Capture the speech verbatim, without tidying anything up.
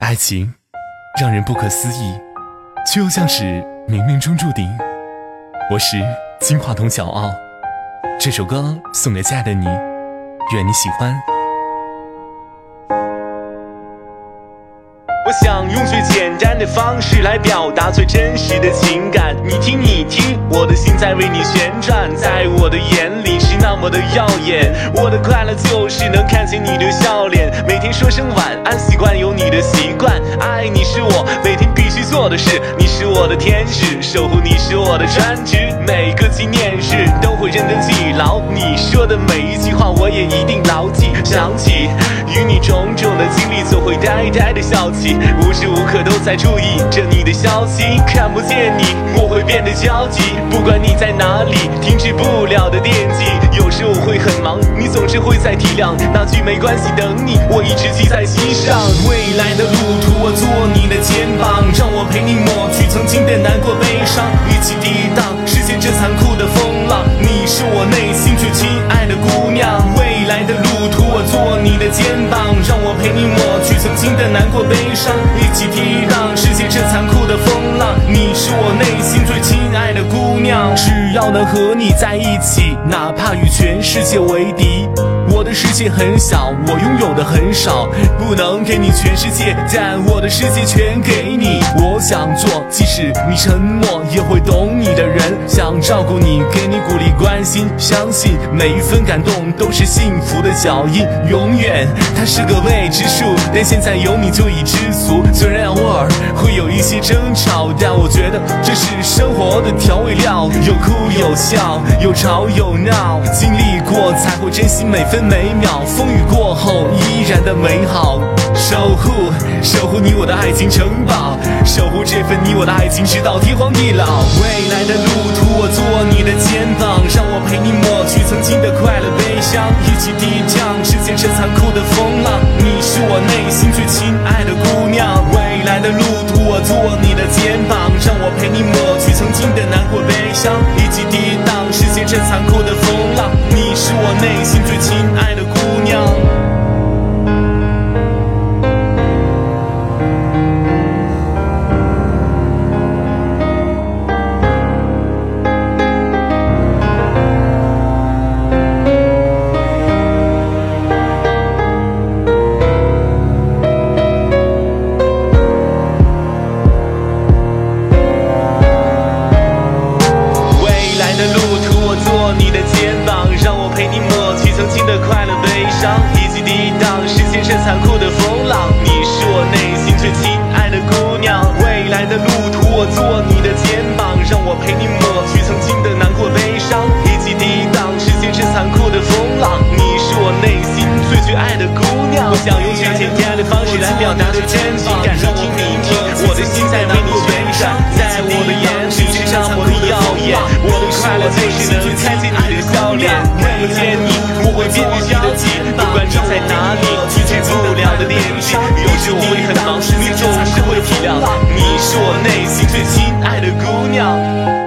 爱情让人不可思议，却又像是冥冥中注定。我是金话筒小奥，这首歌送给亲爱的你，愿你喜欢。 我想用最简单的方式来表达最真实的情感，你听你听，我的心在为你旋转，在我的眼里是那么的耀眼。我的快乐就是能看见你的笑脸，每天说声晚安，习惯有你的习惯。爱你是我每天必须做的事，你是我的天使，守护你是我的专职。每个纪念日都会认真记牢你说的每一句话，我也一定牢记。想起与你种种的经历，总会呆呆的笑起，无时无刻都在注意着你的消息。看不见你我会变得焦急，不管你在哪里，停止不了的惦记。有时我会很忙，你总是会在体谅，那句没关系等你我一直记在心上。未来的路途我做你的肩膀，让我陪你抹去曾经的难过悲伤，一起抵挡世界这残酷的风浪。你是我内心最亲爱的姑娘，未来的路途我做你的肩膀，让我陪你抹去曾经的难过悲伤，一起抵挡世界这残酷的风浪。你是我内心最亲爱的姑娘，只要能和你在一起，哪怕与全世界为敌。我的世界很小，我拥有的很少，不能给你全世界，但我的世界全给你。我想做即使你沉默也会懂你的人，想照顾你，给你鼓励关心，相信每一分感动都是幸福的脚印。永远它是个未知数，但现在有你就已知足。虽然偶尔会有一些争吵，但我觉得这是生活的调味料，有哭有笑，有吵有闹，经历过才会珍惜每分每秒，风雨过后依然的美好。守护守护你我的爱情城堡，守护这份你我的爱情直到天荒地老。未来的路途我做你的肩膀，让我陪你抹去曾经的快乐悲伤，一起抵挡世界这残酷的风浪。你是我内心最亲爱的姑娘，未来的路途我做你的肩膀，让我陪你抹去曾经的难过悲伤，一起抵挡世界这残酷的风浪。你是我内心最亲爱的姑娘。你的肩膀，让我陪你抹去曾经的快乐悲伤，一起抵挡世界这残酷的风浪。你是我内心最亲爱的姑娘，未来的路途我做你的肩膀，让我陪你抹去曾经的难过悲伤，一起抵挡世界这残酷的风浪。你是我内心最最爱的姑娘，我想用最简单的方式来表达最真情感，让我听你听，我的心在为你旋转，在我的眼里是那么的耀眼。我的快乐就是能看见你的笑脸，看不见你我会变得焦急，不管你在哪里，拒绝不了的惦记。有时我会很忙，你总是会体谅，你是我内心最亲爱的姑娘。